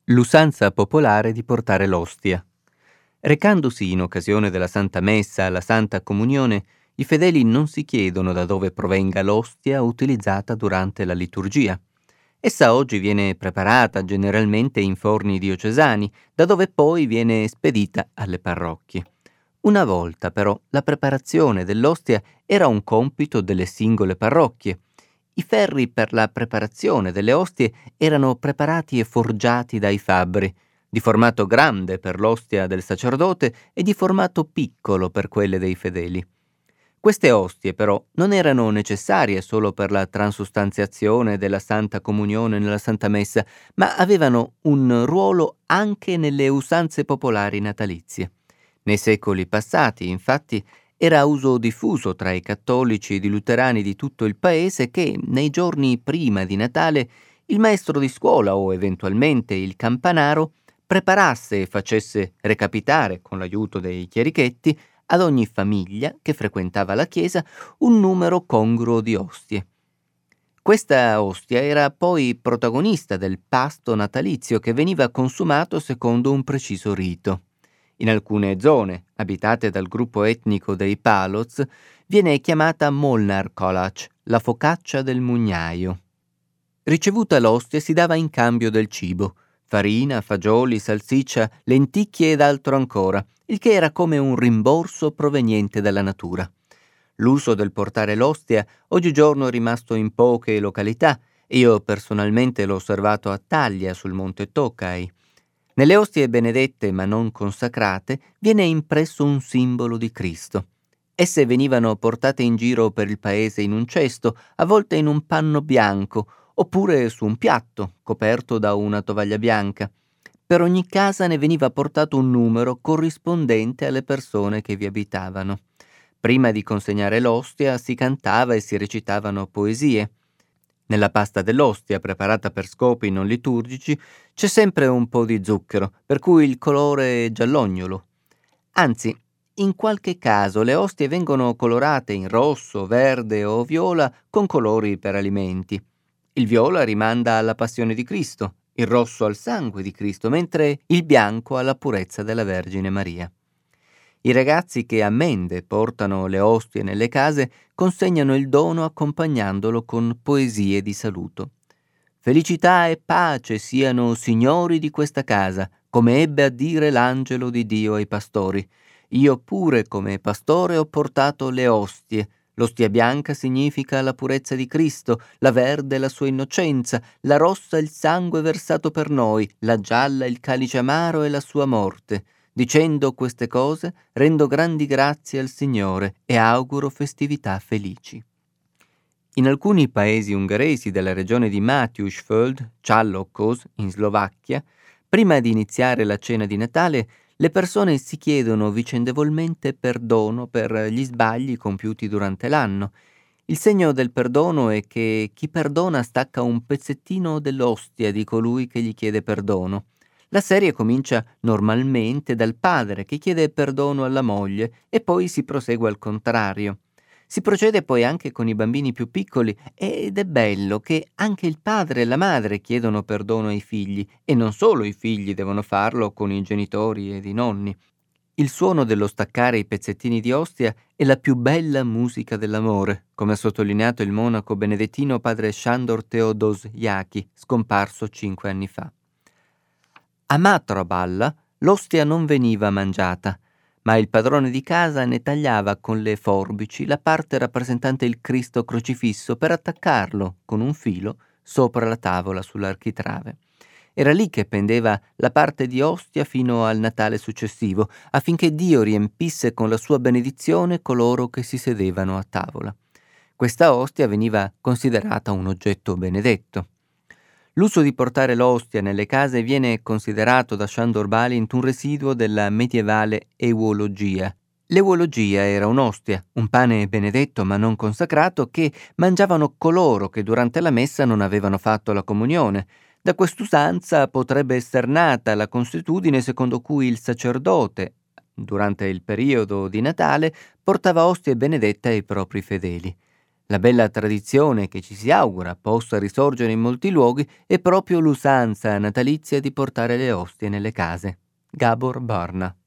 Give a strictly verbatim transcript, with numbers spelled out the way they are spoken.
L'usanza popolare di portare l'ostia. Recandosi in occasione della Santa Messa alla Santa Comunione, i fedeli non si chiedono da dove provenga l'ostia utilizzata durante la liturgia. Essa oggi viene preparata generalmente in forni diocesani, da dove poi viene spedita alle parrocchie. Una volta però la preparazione dell'ostia era un compito delle singole parrocchie. I ferri per la preparazione delle ostie erano preparati e forgiati dai fabbri, di formato grande per l'ostia del sacerdote e di formato piccolo per quelle dei fedeli. Queste ostie però non erano necessarie solo per la transustanziazione della Santa Comunione nella Santa Messa, ma avevano un ruolo anche nelle usanze popolari natalizie. Nei secoli passati, infatti, era uso diffuso tra i cattolici ed i luterani di tutto il paese che, nei giorni prima di Natale, il maestro di scuola o eventualmente il campanaro preparasse e facesse recapitare, con l'aiuto dei chierichetti, ad ogni famiglia che frequentava la chiesa un numero congruo di ostie. Questa ostia era poi protagonista del pasto natalizio che veniva consumato secondo un preciso rito. In alcune zone, abitate dal gruppo etnico dei Palots, viene chiamata Molnar Kolac, la focaccia del mugnaio. Ricevuta l'ostia si dava in cambio del cibo, farina, fagioli, salsiccia, lenticchie ed altro ancora, il che era come un rimborso proveniente dalla natura. L'uso del portare l'ostia oggigiorno è rimasto in poche località, e io personalmente l'ho osservato a Taglia sul monte Tokai. Nelle ostie benedette ma non consacrate viene impresso un simbolo di Cristo. Esse venivano portate in giro per il paese in un cesto, avvolte in un panno bianco, oppure su un piatto, coperto da una tovaglia bianca. Per ogni casa ne veniva portato un numero corrispondente alle persone che vi abitavano. Prima di consegnare l'ostia si cantava e si recitavano poesie. Nella pasta dell'ostia, preparata per scopi non liturgici, c'è sempre un po' di zucchero, per cui il colore è giallognolo. Anzi, in qualche caso le ostie vengono colorate in rosso, verde o viola con colori per alimenti. Il viola rimanda alla passione di Cristo, il rosso al sangue di Cristo, mentre il bianco alla purezza della Vergine Maria. I ragazzi che a Mende portano le ostie nelle case consegnano il dono accompagnandolo con poesie di saluto. Felicità e pace siano signori di questa casa, come ebbe a dire l'angelo di Dio ai pastori. Io pure come pastore ho portato le ostie. L'ostia bianca significa la purezza di Cristo, la verde la sua innocenza, la rossa il sangue versato per noi, la gialla il calice amaro e la sua morte. Dicendo queste cose, rendo grandi grazie al Signore e auguro festività felici. In alcuni paesi ungheresi della regione di Mateuszföld, Csallókos, in Slovacchia, prima di iniziare la cena di Natale, le persone si chiedono vicendevolmente perdono per gli sbagli compiuti durante l'anno. Il segno del perdono è che chi perdona stacca un pezzettino dell'ostia di colui che gli chiede perdono. La serie comincia normalmente dal padre che chiede perdono alla moglie e poi si prosegue al contrario. Si procede poi anche con i bambini più piccoli ed è bello che anche il padre e la madre chiedono perdono ai figli e non solo i figli devono farlo con i genitori ed i nonni. Il suono dello staccare i pezzettini di ostia è la più bella musica dell'amore, come ha sottolineato il monaco benedettino padre Sándor Teodosjáki, scomparso cinque anni fa. A Mátraballa l'ostia non veniva mangiata, ma il padrone di casa ne tagliava con le forbici la parte rappresentante il Cristo crocifisso per attaccarlo, con un filo, sopra la tavola sull'architrave. Era lì che pendeva la parte di ostia fino al Natale successivo, affinché Dio riempisse con la sua benedizione coloro che si sedevano a tavola. Questa ostia veniva considerata un oggetto benedetto. L'uso di portare l'ostia nelle case viene considerato da Sándor Bálint un residuo della medievale euologia. L'euologia era un'ostia, un pane benedetto ma non consacrato che mangiavano coloro che durante la messa non avevano fatto la comunione. Da quest'usanza potrebbe essere nata la consuetudine secondo cui il sacerdote, durante il periodo di Natale, portava ostie benedette ai propri fedeli. La bella tradizione che ci si augura possa risorgere in molti luoghi è proprio l'usanza natalizia di portare le ostie nelle case. Gabor Barna.